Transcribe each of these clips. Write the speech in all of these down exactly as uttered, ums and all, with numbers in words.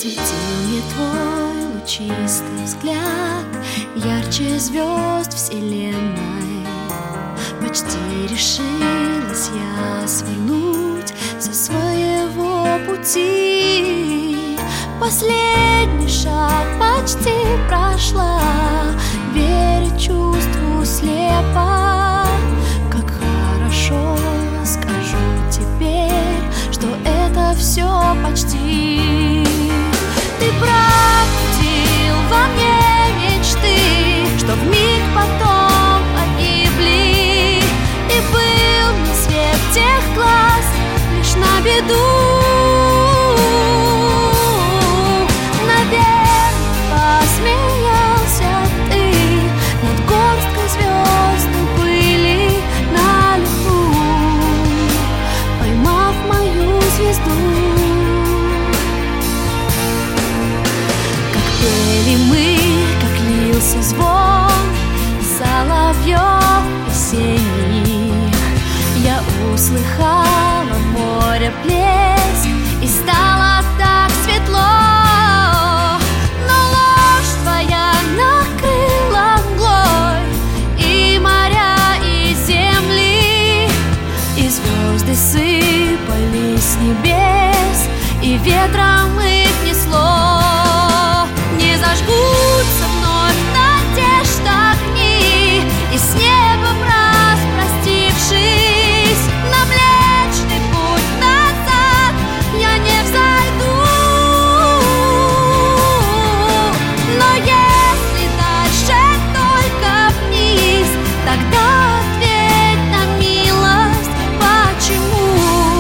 Светил мне твой лучистый взгляд, ярче звезд вселенной. Почти решилась я свернуть со своего пути. Последний шаг почти прошла, веря чувству слепо. Как хорошо, скажу теперь, что это все почти. Ты пробудил во мне мечты, что вмиг потом погибли. И был не свет тех глаз лишь на беду. Наверное, посмеялся ты над горсткой звездной пыли на лету, поймав мою звезду. Пели мы, как лился звон соловьев весенних. Я услыхала море плеск, и стало так светло. Но ложь твоя накрыла мглой и моря, и земли, и звезды сыпались с небес, и ветром их несло. Не зажгутся вновь надежд огни, и с небом раз простившись, на Млечный путь назад я не взойду. Но если дальше только вниз, тогда ответь на милость, почему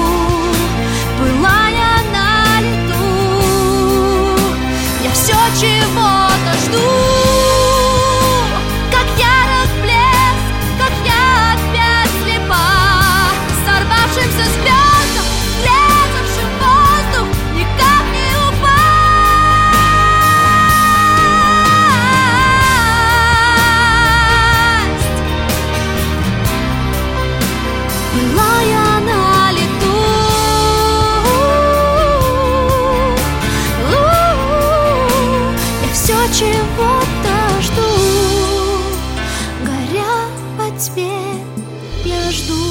была я на лету. Я все чего-то жду, как ярок блеск, как я опять слепа, сорвавшимся звездам, лезавшим в воздух, никак не упасть. Была я на лету. Все чего-то жду, горя во тьме, я жду.